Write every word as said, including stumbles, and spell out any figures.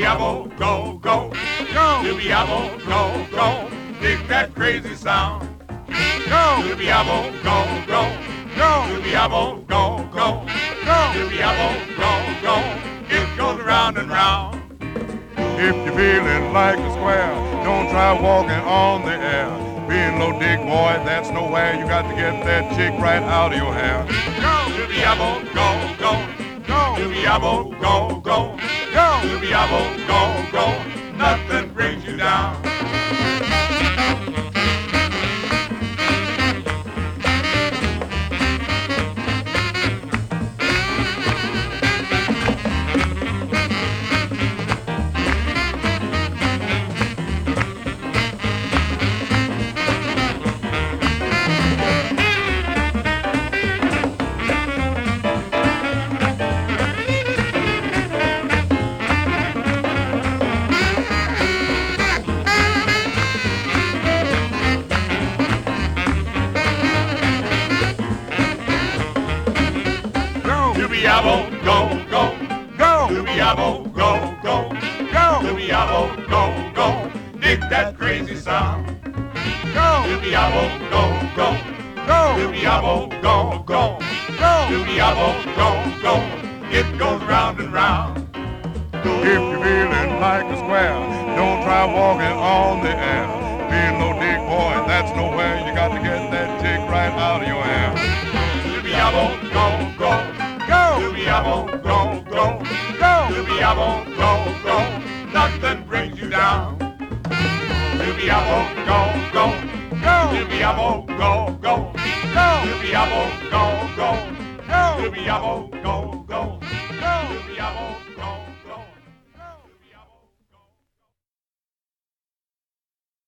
Dooby-abbo, go, go. Go. Dooby-abbo, go, go. Dig that crazy sound. Go. Dooby-abbo, go, go. Go. Dooby-abbo, go, go. Go. Dooby-abbo, go, go. It goes round and round. If you're feeling like a square, don't try walking on the air. Being low dick boy, that's nowhere. You got to get that chick right out of your hair. Go. Dooby-abbo, go, go. Go. Dooby-abbo, go, go. Go. Dooby-abbo, go, go. Nothing brings you down. Dooby-abbo, go, go. Go. Dooby-abbo, go, go. Go. Dooby-abbo, go, go. Dig that crazy sound. Go. Dooby-abbo, go, go. Go. Dooby-abbo, go, go. Go. Dooby-abbo, go, go. It goes round and round. If you're feeling like a square, don't try walking on the air. Being low dick boy, that's nowhere. You got to get that chick right out of your hair. Dooby-abbo, go, go. Go. Dooby-abbo, go, go. Go. Dooby-abbo, go, go. Nothing brings you down. Dooby-abbo, go, go. Go. Dooby-abbo, go, go. Go. Dooby-abbo, go, go. Go. Dooby-abbo, go, go. Go. Dooby-abbo, go, go.